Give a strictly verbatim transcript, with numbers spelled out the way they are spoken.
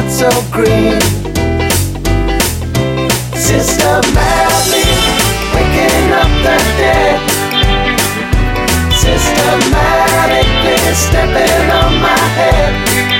so green. Systematically waking up the dead. Systematically stepping on my head.